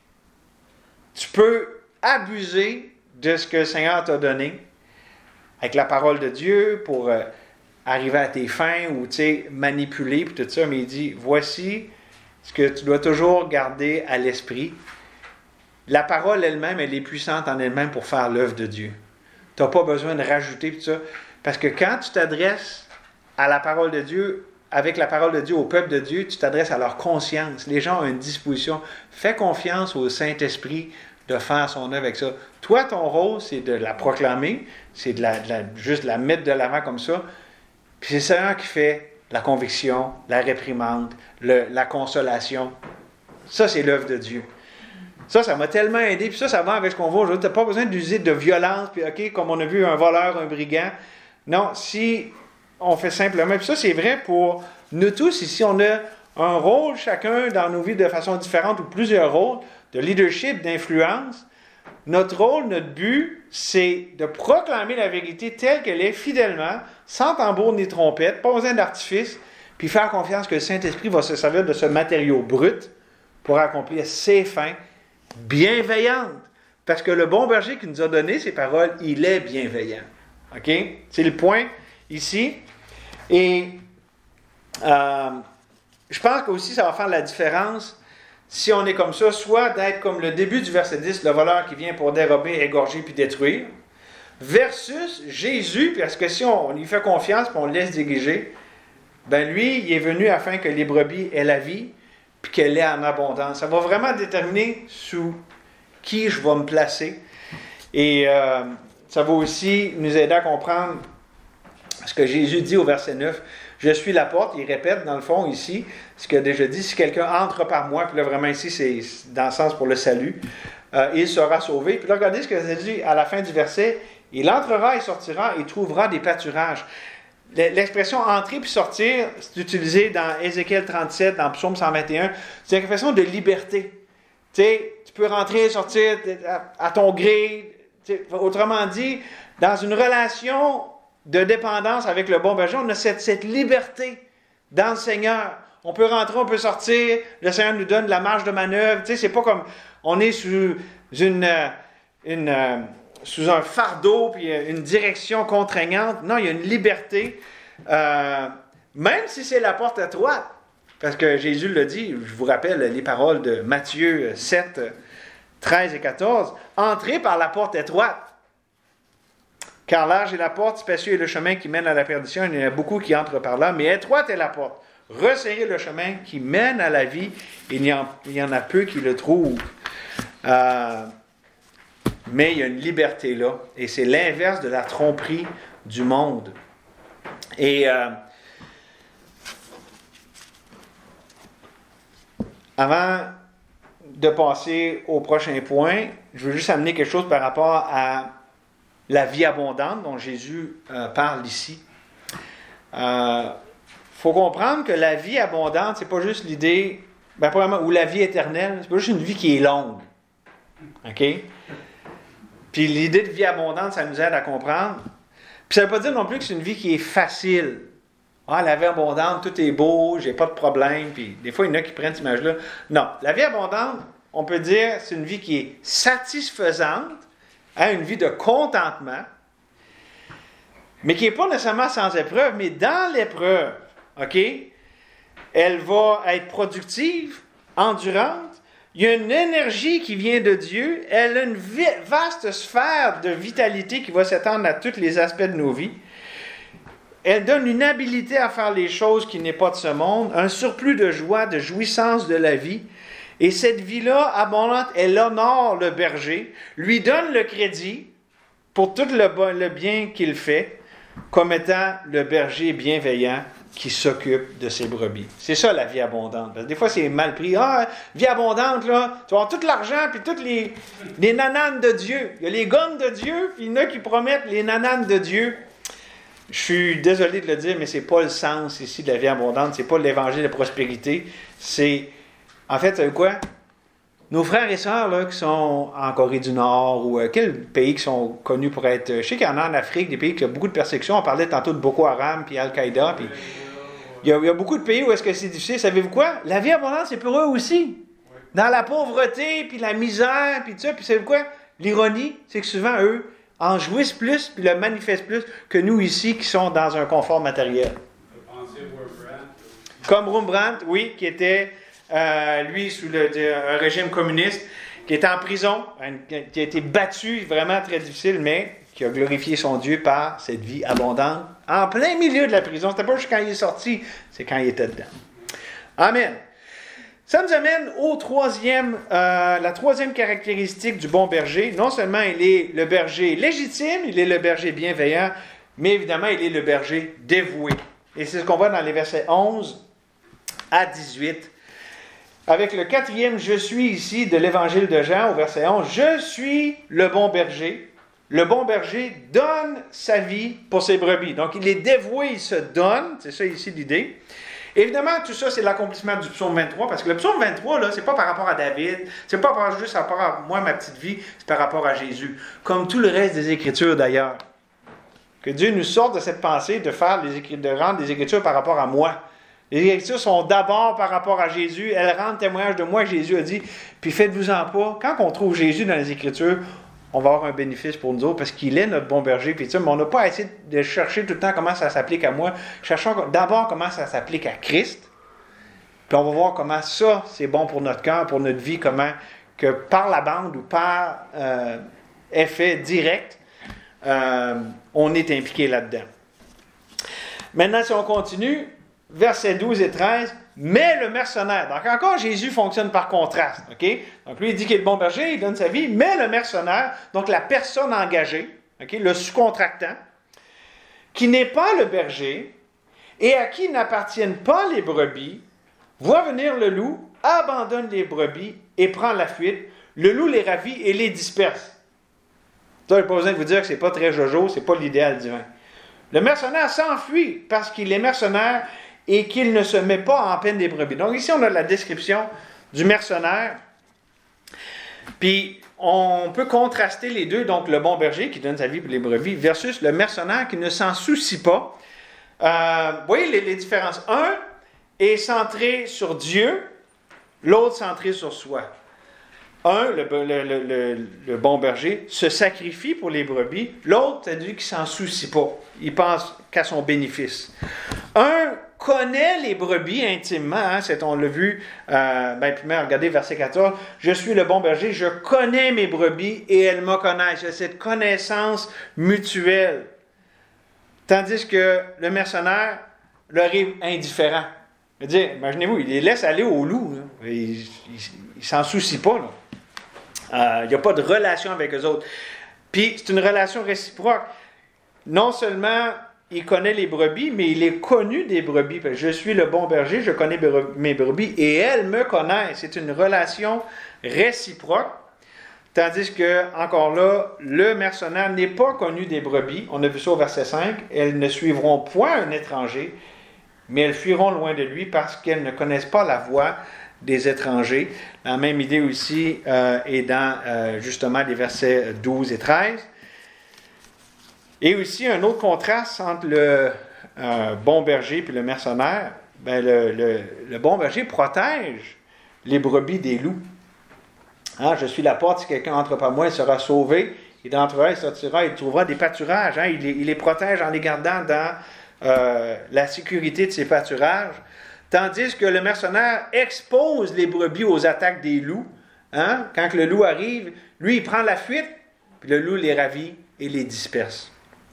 tu peux abuser de ce que le Seigneur t'a donné, avec la parole de Dieu, pour... Euh, arriver à tes fins ou, tu sais, manipuler, puis tout ça, mais il dit, voici ce que tu dois toujours garder à l'esprit. La parole elle-même, elle est puissante en elle-même pour faire l'œuvre de Dieu. Tu n'as pas besoin de rajouter, tout ça, parce que quand tu t'adresses à la parole de Dieu, avec la parole de Dieu, au peuple de Dieu, tu t'adresses à leur conscience. Les gens ont une disposition. Fais confiance au Saint-Esprit de faire son œuvre avec ça. Toi, ton rôle, c'est de la proclamer, c'est de la, de la, juste la mettre de l'avant comme ça. Puis c'est le Seigneur qui fait la conviction, la réprimande, le, la consolation. Ça, c'est l'œuvre de Dieu. Ça, ça m'a tellement aidé. Puis ça, ça va avec ce qu'on voit aujourd'hui. Tu n'as pas besoin d'user de violence. Puis OK, comme on a vu un voleur, un brigand. Non, si on fait simplement... Puis ça, c'est vrai pour nous tous. Ici, on a un rôle, chacun, dans nos vies de façon différente, ou plusieurs rôles, de leadership, d'influence. Notre rôle, notre but, c'est de proclamer la vérité telle qu'elle est, fidèlement, sans tambour ni trompette, pas besoin d'artifice, puis faire confiance que le Saint-Esprit va se servir de ce matériau brut pour accomplir ses fins bienveillantes. Parce que le bon berger qui nous a donné ces paroles, il est bienveillant. OK? C'est le point ici. Et euh, je pense qu'aussi, ça va faire la différence si on est comme ça, soit d'être comme le début du verset dix, le voleur qui vient pour dérober, égorger puis détruire, versus Jésus, parce que si on, on lui fait confiance et on le laisse diriger, ben lui, il est venu afin que les brebis aient la vie puis qu'elle ait en abondance. Ça va vraiment déterminer sous qui je vais me placer. Et euh, ça va aussi nous aider à comprendre ce que Jésus dit au verset neuf. « Je suis la porte. Il répète, dans le fond, ici, ce qu'il a déjà dit. Si quelqu'un entre par moi, puis là, vraiment, ici, c'est dans le sens pour le salut, euh, il sera sauvé. Puis là, regardez ce que ça dit à la fin du verset. Il entrera et sortira et trouvera des pâturages. L'expression entrer puis sortir, c'est utilisé dans Ézéchiel trente-sept, dans Psaume cent vingt et un. C'est une façon de liberté. Tu sais, tu peux rentrer et sortir à, à ton gré. Autrement dit, dans une relation de dépendance avec le bon berger, on a cette, cette liberté dans le Seigneur. On peut rentrer, on peut sortir. Le Seigneur nous donne de la marge de manœuvre. Tu sais, c'est pas comme on est sous une, une, sous un fardeau puis une direction contraignante. Non, il y a une liberté. Euh, même si c'est la porte étroite. Parce que Jésus l'a dit, je vous rappelle les paroles de Matthieu sept, treize et quatorze. Entrez par la porte étroite. Car large est la porte, spacieux est le chemin qui mène à la perdition. Il y en a beaucoup qui entrent par là, mais étroite est la porte. Resserrez le chemin qui mène à la vie. Il y en, il y en a peu qui le trouvent. Euh, mais il y a une liberté là. Et c'est l'inverse de la tromperie du monde. Et euh, avant de passer au prochain point, je veux juste amener quelque chose par rapport à la vie abondante dont Jésus euh, parle ici. Il euh, faut comprendre que la vie abondante, c'est pas juste l'idée, ben, premièrement, ou la vie éternelle, c'est pas juste une vie qui est longue. OK? Puis l'idée de vie abondante, ça nous aide à comprendre. Puis ça ne veut pas dire non plus que c'est une vie qui est facile. Ah, la vie abondante, tout est beau, j'ai pas de problème. Puis des fois, il y en a qui prennent cette image-là. Non, la vie abondante, on peut dire, c'est une vie qui est satisfaisante, hein, une vie de contentement, mais qui n'est pas nécessairement sans épreuve, mais dans l'épreuve, OK? Elle va être productive, endurante. Il y a une énergie qui vient de Dieu. Elle a une vaste sphère de vitalité qui va s'étendre à tous les aspects de nos vies. Elle donne une habilité à faire les choses qui n'est pas de ce monde, un surplus de joie, de jouissance de la vie. Et cette vie-là abondante, elle honore le berger, lui donne le crédit pour tout le, le bien qu'il fait, comme étant le berger bienveillant qui s'occupe de ses brebis. C'est ça la vie abondante. Parce que des fois, c'est mal pris. Ah, vie abondante, là, tu vas avoir tout l'argent, puis toutes les, les nananes de Dieu. Il y a les gommes de Dieu, puis il y en a qui promettent les nananes de Dieu. Je suis désolé de le dire, mais c'est pas le sens ici de la vie abondante. C'est pas l'évangile de prospérité. C'est, en fait, c'est quoi? Nos frères et sœurs là, qui sont en Corée du Nord, ou euh, quels pays qui sont connus pour être... Je sais qu'il y en a en Afrique, des pays qui ont beaucoup de persécutions. On parlait tantôt de Boko Haram, puis Al-Qaïda, puis... Il y, a, il y a beaucoup de pays où est-ce que c'est difficile. Savez-vous quoi? La vie abondante, c'est pour eux aussi. Dans la pauvreté, puis la misère, puis tout ça. Puis savez-vous quoi? L'ironie, c'est que souvent, eux, en jouissent plus, puis le manifestent plus que nous ici, qui sont dans un confort matériel. Comme Rembrandt, oui, qui était... Euh, lui, sous le, de, un régime communiste, qui était en prison, qui a été battu, vraiment très difficile, mais qui a glorifié son Dieu par cette vie abondante, en plein milieu de la prison. C'était pas juste quand il est sorti, c'est quand il était dedans. Amen. Ça nous amène au troisième, euh, la troisième caractéristique du bon berger. Non seulement il est le berger légitime, il est le berger bienveillant, mais évidemment, il est le berger dévoué. Et c'est ce qu'on voit dans les versets onze à dix-huit. Avec le quatrième « je suis » ici de l'Évangile de Jean, au verset onze, « Je suis le bon berger. Le bon berger donne sa vie pour ses brebis. » Donc, il est dévoué, il se donne. C'est ça ici l'idée. Évidemment, tout ça, c'est l'accomplissement du psaume vingt-trois, parce que le psaume vingt-trois, là, c'est pas par rapport à David, c'est pas par, juste par rapport à moi, ma petite vie, c'est par rapport à Jésus. Comme tout le reste des Écritures, d'ailleurs. Que Dieu nous sorte de cette pensée de faire les écritures, de rendre les Écritures par rapport à moi. Les Écritures sont d'abord par rapport à Jésus. Elles rendent témoignage de moi que Jésus a dit. Puis faites-vous-en pas. Quand on trouve Jésus dans les Écritures, on va avoir un bénéfice pour nous autres parce qu'il est notre bon berger. Puis, mais on n'a pas à essayer de chercher tout le temps comment ça s'applique à moi. Cherchons d'abord comment ça s'applique à Christ. Puis on va voir comment ça, c'est bon pour notre cœur, pour notre vie. Comment que par la bande ou par euh, effet direct, euh, on est impliqué là-dedans. Maintenant, si on continue... Versets douze et treize, mais le mercenaire. Donc encore, Jésus fonctionne par contraste. Okay? Donc lui, il dit qu'il est le bon berger, il donne sa vie, mais le mercenaire, donc la personne engagée, okay? Le sous-contractant, qui n'est pas le berger, et à qui n'appartiennent pas les brebis, voit venir le loup, abandonne les brebis et prend la fuite. Le loup les ravit et les disperse. Ça, je n'ai pas besoin de vous dire que ce n'est pas très jojo, ce n'est pas l'idéal divin. Le mercenaire s'enfuit parce qu'il est mercenaire et qu'il ne se met pas en peine des brebis. Donc ici, on a la description du mercenaire. Puis, on peut contraster les deux, donc le bon berger qui donne sa vie pour les brebis versus le mercenaire qui ne s'en soucie pas. Euh, vous voyez les, les différences. Un est centré sur Dieu, l'autre centré sur soi. Un, le, le, le, le, le bon berger, se sacrifie pour les brebis. L'autre, c'est lui qui ne s'en soucie pas. Il pense qu'à son bénéfice. Un connaît les brebis intimement. Hein, c'est, on l'a vu, euh, ben, puis regardez verset quatorze. « Je suis le bon berger, je connais mes brebis et elles me connaissent. » Il y a cette connaissance mutuelle. Tandis que le mercenaire leur est indifférent. Dire, imaginez-vous, il les laisse aller au loup. Là. Il ne s'en soucie pas. Là. Euh, il n'y a pas de relation avec eux autres. Puis, c'est une relation réciproque. Non seulement il connaît les brebis, mais il est connu des brebis. Je suis le bon berger, je connais mes brebis et elles me connaissent. C'est une relation réciproque. Tandis que, encore là, le mercenaire n'est pas connu des brebis. On a vu ça au verset cinq. Elles ne suivront point un étranger, mais elles fuiront loin de lui parce qu'elles ne connaissent pas la voix des étrangers. La même idée aussi euh, est dans euh, justement les versets douze et treize. Et aussi un autre contraste entre le euh, bon berger et le mercenaire. Ben, le, le, le bon berger protège les brebis des loups. Hein, je suis la porte, si quelqu'un entre par moi, il sera sauvé. Il entrera, il sortira, il trouvera des pâturages. Hein, il, les, il les protège en les gardant dans euh, la sécurité de ses pâturages. Tandis que le mercenaire expose les brebis aux attaques des loups. Hein? Quand le loup arrive, lui, il prend la fuite, puis le loup les ravit et les disperse.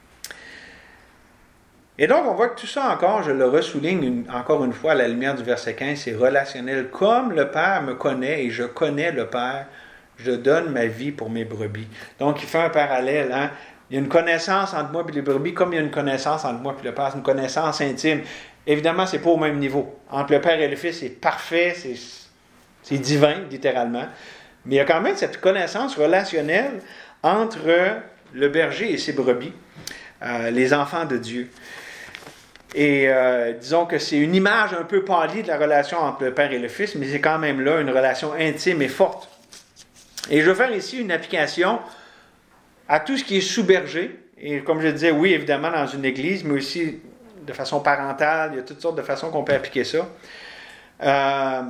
Et donc, on voit que tout ça encore, je le ressouligne une, encore une fois à la lumière du verset quinze, c'est relationnel. Comme le Père me connaît et je connais le Père, je donne ma vie pour mes brebis. Donc, il fait un parallèle. Hein? Il y a une connaissance entre moi et les brebis, comme il y a une connaissance entre moi et le Père. C'est une connaissance intime. Évidemment, ce n'est pas au même niveau. Entre le Père et le Fils, c'est parfait, c'est, c'est divin, littéralement. Mais il y a quand même cette connaissance relationnelle entre le berger et ses brebis, euh, les enfants de Dieu. Et euh, disons que c'est une image un peu pâlie de la relation entre le Père et le Fils, mais c'est quand même là une relation intime et forte. Et je veux faire ici une application à tout ce qui est sous berger. Et comme je disais, oui, évidemment, dans une église, mais aussi de façon parentale, il y a toutes sortes de façons qu'on peut appliquer ça. Euh,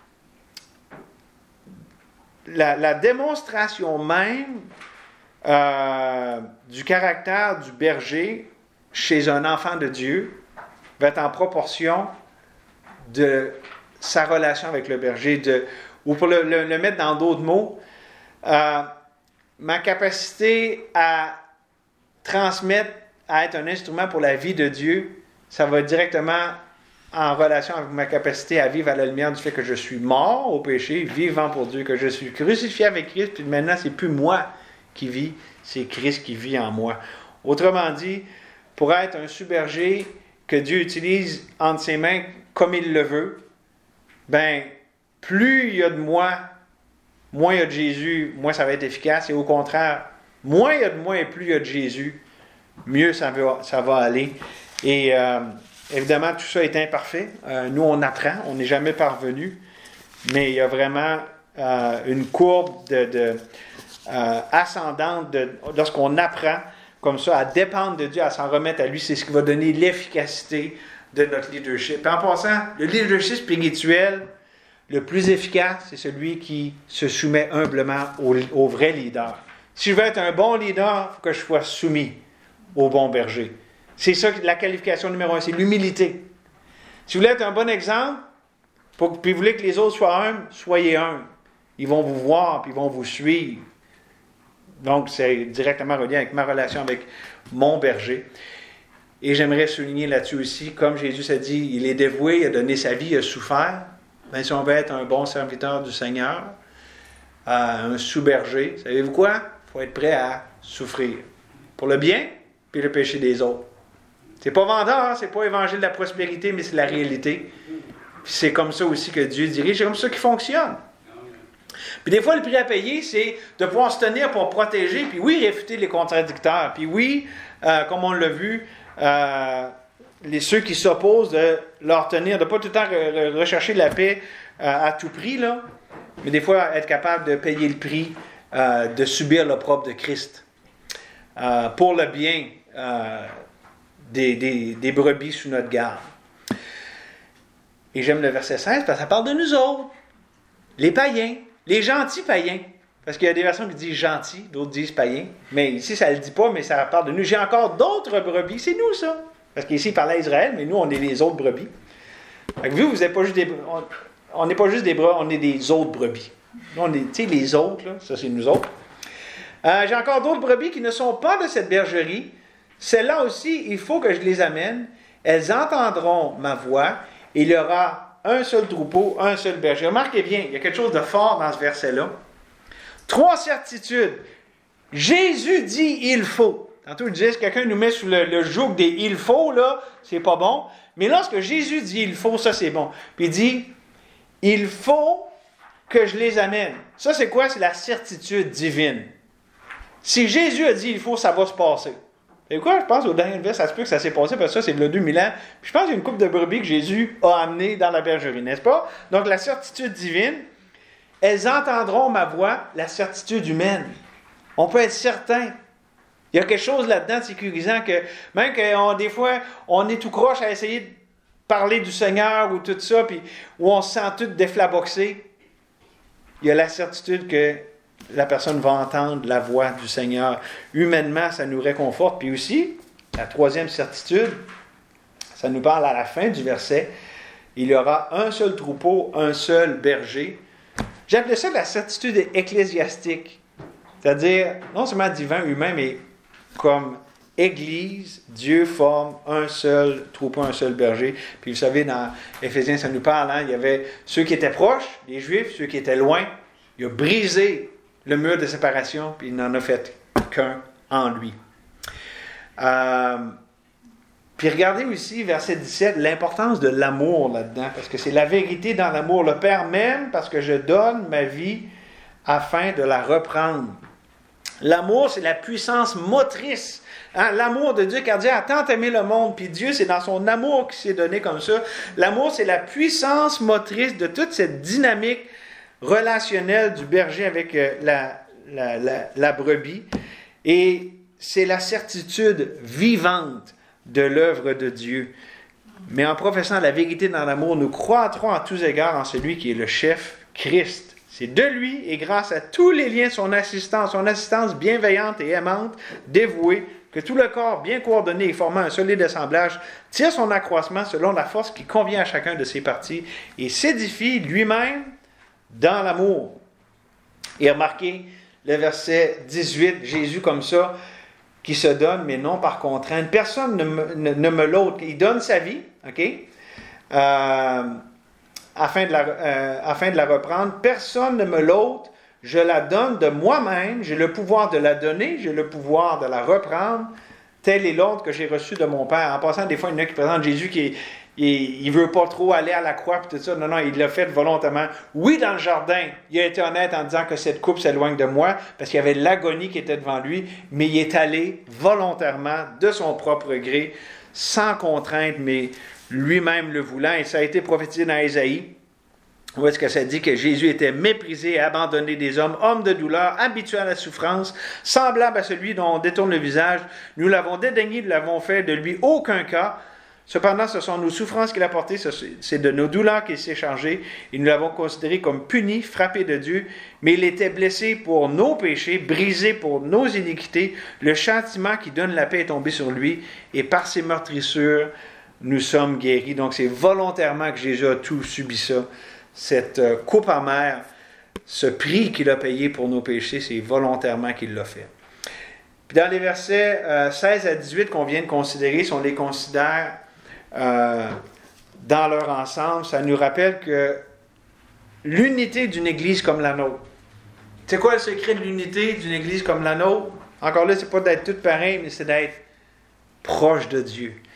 la, la démonstration même euh, du caractère du berger chez un enfant de Dieu va être en proportion de sa relation avec le berger. De, ou pour le, le, le mettre dans d'autres mots, euh, ma capacité à transmettre, à être un instrument pour la vie de Dieu, ça va être directement en relation avec ma capacité à vivre à la lumière du fait que je suis mort au péché, vivant pour Dieu, que je suis crucifié avec Christ, puis maintenant, c'est plus moi qui vis, c'est Christ qui vit en moi. Autrement dit, pour être un sous-berger que Dieu utilise entre ses mains comme il le veut, ben, plus il y a de moi, moins il y a de Jésus, moins ça va être efficace, et au contraire, moins il y a de moi et plus il y a de Jésus, mieux ça va, ça va aller. Et euh, évidemment, tout ça est imparfait. Euh, nous, on apprend, on n'est jamais parvenu, mais il y a vraiment euh, une courbe de, de, euh, ascendante de, lorsqu'on apprend comme ça à dépendre de Dieu, à s'en remettre à lui. C'est ce qui va donner l'efficacité de notre leadership. Et en passant, le leadership spirituel le plus efficace, c'est celui qui se soumet humblement au, au vrai leader. Si je veux être un bon leader, il faut que je sois soumis au bon berger. C'est ça la qualification numéro un, c'est l'humilité. Si vous voulez être un bon exemple, pour, puis vous voulez que les autres soient humbles, soyez humbles. Ils vont vous voir, puis ils vont vous suivre. Donc, c'est directement relié avec ma relation avec mon berger. Et j'aimerais souligner là-dessus aussi, comme Jésus s'est dit, il est dévoué, il a donné sa vie, il a souffert. Bien, si on veut être un bon serviteur du Seigneur, euh, un sous-berger, savez-vous quoi? Il faut être prêt à souffrir. Pour le bien, puis le péché des autres. C'est pas vendeur, hein? C'est pas évangile de la prospérité, mais c'est la réalité. Puis c'est comme ça aussi que Dieu dirige, c'est comme ça qu'il fonctionne. Puis des fois, le prix à payer, c'est de pouvoir se tenir pour protéger, puis oui, réfuter les contradicteurs. Puis oui, euh, comme on l'a vu, euh, les, ceux qui s'opposent, de leur tenir, de ne pas tout le temps re- rechercher la paix euh, à tout prix, là, mais des fois être capable de payer le prix, euh, de subir l'opprobre de Christ euh, pour le bien euh, des, des, des brebis sous notre garde. Et j'aime le verset seize parce que ça parle de nous autres, les païens. Les gentils païens, parce qu'il y a des versions qui disent gentils, d'autres disent païens, mais ici ça ne le dit pas, mais ça parle de nous. J'ai encore d'autres brebis, c'est nous ça. Parce qu'ici il parlait à Israël, mais nous on est les autres brebis. Fait que vous, vous n'êtes pas juste des on n'est pas juste des brebis, on est des autres brebis. Nous on est, tu sais, les autres, là, ça c'est nous autres. Euh, j'ai encore d'autres brebis qui ne sont pas de cette bergerie. Celles-là aussi, il faut que je les amène. Elles entendront ma voix, et il y aura un seul troupeau, un seul berger. Remarquez bien, il y a quelque chose de fort dans ce verset-là. Trois certitudes. Jésus dit « il faut ». Tantôt, il disait, si quelqu'un nous met sous le, le joug des « il faut », là, c'est pas bon. Mais lorsque Jésus dit « il faut », ça, c'est bon. Puis il dit « il faut que je les amène ». Ça, c'est quoi? C'est la certitude divine. Si Jésus a dit « il faut », ça va se passer. Et quoi, je pense au dernier verset, ça se peut que ça s'est passé, parce que ça, c'est le deux mille ans. Puis je pense qu'il y a une couple de brebis que Jésus a amené dans la bergerie, n'est-ce pas? Donc, la certitude divine, elles entendront ma voix, la certitude humaine. On peut être certain. Il y a quelque chose là-dedans de sécurisant que, même que des fois, on est tout croche à essayer de parler du Seigneur ou tout ça, puis où on se sent tout déflaboxé, il y a la certitude que la personne va entendre la voix du Seigneur. Humainement, ça nous réconforte. Puis aussi, la troisième certitude, ça nous parle à la fin du verset, il y aura un seul troupeau, un seul berger. J'appelais ça la certitude ecclésiastique. C'est-à-dire, non seulement divin, humain, mais comme Église, Dieu forme un seul troupeau, un seul berger. Puis vous savez, dans Éphésiens, ça nous parle, hein, il y avait ceux qui étaient proches, les Juifs, ceux qui étaient loin. Il a brisé le mur de séparation, puis il n'en a fait qu'un en lui. Euh, puis regardez aussi, verset dix-sept, l'importance de l'amour là-dedans, parce que c'est la vérité dans l'amour. Le Père m'aime parce que je donne ma vie afin de la reprendre. L'amour, c'est la puissance motrice. Hein? L'amour de Dieu, car Dieu a tant aimé le monde, puis Dieu, c'est dans son amour qu'il s'est donné comme ça. L'amour, c'est la puissance motrice de toute cette dynamique relationnel du berger avec euh, la, la, la, la brebis. Et c'est la certitude vivante de l'œuvre de Dieu. Mais en professant la vérité dans l'amour, nous croîtrons à tous égards en celui qui est le chef, Christ. C'est de lui et grâce à tous les liens de son assistance, son assistance bienveillante et aimante, dévouée, que tout le corps bien coordonné et formant un solide assemblage tire son accroissement selon la force qui convient à chacun de ses parties et s'édifie lui-même dans l'amour. Et remarquez le verset dix-huit, Jésus comme ça, qui se donne, mais non par contrainte. Personne ne me, ne, ne me l'ôte. Il donne sa vie, OK? Euh, afin, de la, euh, afin de la reprendre. Personne ne me l'ôte. Je la donne de moi-même. J'ai le pouvoir de la donner. J'ai le pouvoir de la reprendre. Tel est l'ordre que j'ai reçu de mon Père. En passant, des fois, il y en a qui présentent Jésus qui est il ne veut pas trop aller à la croix et tout ça. Non, non, il l'a fait volontairement. Oui, dans le jardin, il a été honnête en disant que cette coupe s'éloigne de moi parce qu'il y avait l'agonie qui était devant lui, mais il est allé volontairement, de son propre gré, sans contrainte, mais lui-même le voulant. Et ça a été prophétisé dans Ésaïe. Où est-ce que ça dit que Jésus était méprisé et abandonné des hommes, homme de douleur, habitué à la souffrance, semblable à celui dont on détourne le visage. Nous l'avons dédaigné, nous l'avons fait de lui aucun cas. Cependant, ce sont nos souffrances qu'il a portées, c'est de nos douleurs qu'il s'est chargé, et nous l'avons considéré comme puni, frappé de Dieu, mais il était blessé pour nos péchés, brisé pour nos iniquités, le châtiment qui donne la paix est tombé sur lui, et par ses meurtrissures, nous sommes guéris. Donc c'est volontairement que Jésus a tout subi ça, cette coupe amère, ce prix qu'il a payé pour nos péchés, c'est volontairement qu'il l'a fait. Puis dans les versets euh, seize à dix-huit qu'on vient de considérer, si on les considère Euh, dans leur ensemble, ça nous rappelle que l'unité d'une Église comme la nôtre. C'est quoi le secret de l'unité d'une Église comme la nôtre? Encore là, c'est pas d'être toutes pareilles, mais c'est d'être proche de Dieu.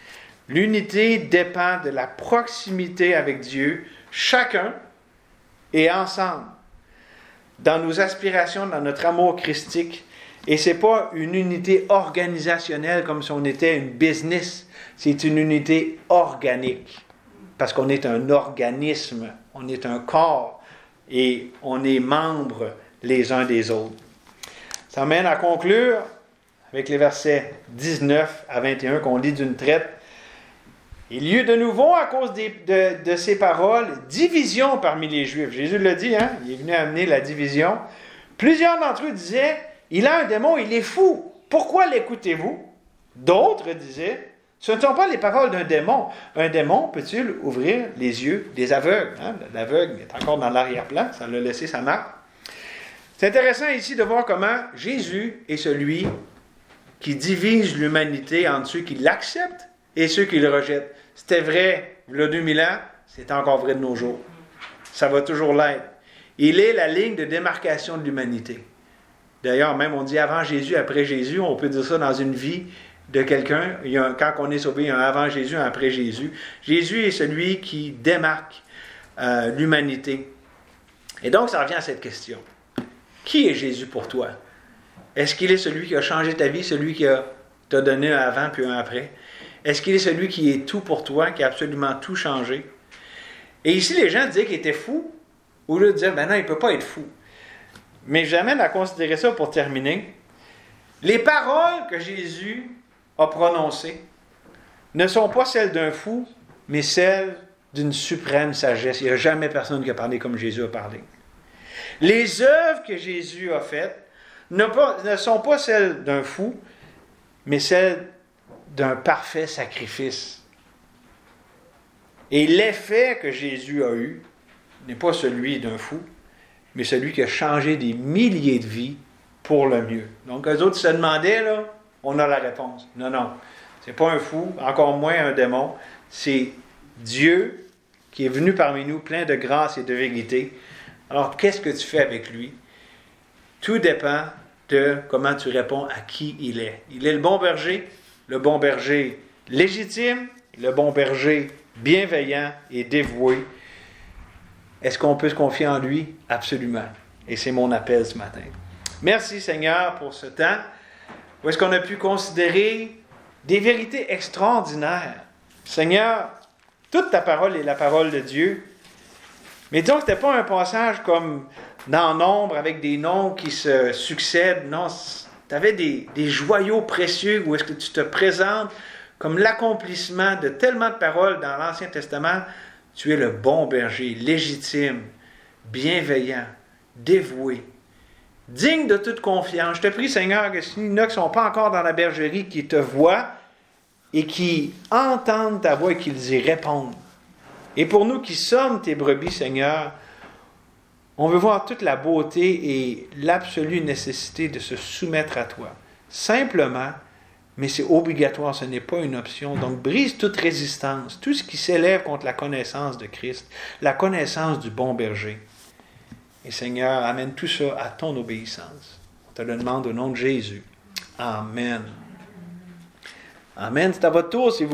L'unité dépend de la proximité avec Dieu, chacun et ensemble, dans nos aspirations, dans notre amour christique. Et ce n'est pas une unité organisationnelle comme si on était une business. C'est une unité organique. Parce qu'on est un organisme, on est un corps et on est membres les uns des autres. Ça mène à conclure avec les versets dix-neuf à vingt et un qu'on lit d'une traite. Il y eut de nouveau, à cause des, de, de ces paroles, division parmi les Juifs. Jésus l'a dit, hein? Il est venu amener la division. Plusieurs d'entre eux disaient, il a un démon, il est fou. Pourquoi l'écoutez-vous? D'autres disaient, ce ne sont pas les paroles d'un démon. Un démon peut-il ouvrir les yeux des aveugles? Hein? L'aveugle est encore dans l'arrière-plan, ça l'a laissé sa marque. C'est intéressant ici de voir comment Jésus est celui qui divise l'humanité entre ceux qui l'acceptent et ceux qui le rejettent. C'était vrai il y a deux mille ans, c'est encore vrai de nos jours. Ça va toujours l'être. Il est la ligne de démarcation de l'humanité. D'ailleurs, même on dit avant Jésus, après Jésus, on peut dire ça dans une vie de quelqu'un. Il y a un, quand on est sauvé, il y a un avant Jésus, un après Jésus. Jésus est celui qui démarque euh, l'humanité. Et donc, ça revient à cette question. Qui est Jésus pour toi? Est-ce qu'il est celui qui a changé ta vie, celui qui a, t'a donné un avant puis un après? Est-ce qu'il est celui qui est tout pour toi, qui a absolument tout changé? Et ici, les gens disaient qu'il était fou, au lieu de dire, ben non, il ne peut pas être fou. Mais j'amène à considérer ça pour terminer. Les paroles que Jésus a prononcées ne sont pas celles d'un fou, mais celles d'une suprême sagesse. Il n'y a jamais personne qui a parlé comme Jésus a parlé. Les œuvres que Jésus a faites ne, pas, ne sont pas celles d'un fou, mais celles d'un parfait sacrifice. Et l'effet que Jésus a eu n'est pas celui d'un fou, mais celui qui a changé des milliers de vies pour le mieux. Donc, eux autres se demandaient, là, on a la réponse. Non, non, c'est pas un fou, encore moins un démon. C'est Dieu qui est venu parmi nous plein de grâce et de vérité. Alors, qu'est-ce que tu fais avec lui? Tout dépend de comment tu réponds à qui il est. Il est le bon berger, le bon berger légitime, le bon berger bienveillant et dévoué. Est-ce qu'on peut se confier en lui? Absolument. Et c'est mon appel ce matin. Merci Seigneur pour ce temps où est-ce qu'on a pu considérer des vérités extraordinaires. Seigneur, toute ta parole est la parole de Dieu. Mais disons que ce n'était pas un passage comme dans Nombre avec des noms qui se succèdent. Non, tu avais des, des joyaux précieux où est-ce que tu te présentes comme l'accomplissement de tellement de paroles dans l'Ancien Testament. Tu es le bon berger, légitime, bienveillant, dévoué, digne de toute confiance. Je te prie, Seigneur, que s'il y en a qui ne sont pas encore dans la bergerie, qui te voient et qui entendent ta voix et qu'ils y répondent. Et pour nous qui sommes tes brebis, Seigneur, on veut voir toute la beauté et l'absolue nécessité de se soumettre à toi. Simplement, mais c'est obligatoire, ce n'est pas une option. Donc, brise toute résistance, tout ce qui s'élève contre la connaissance de Christ, la connaissance du bon berger. Et Seigneur, amène tout ça à ton obéissance. On te le demande au nom de Jésus. Amen. Amen. C'est à votre tour, si vous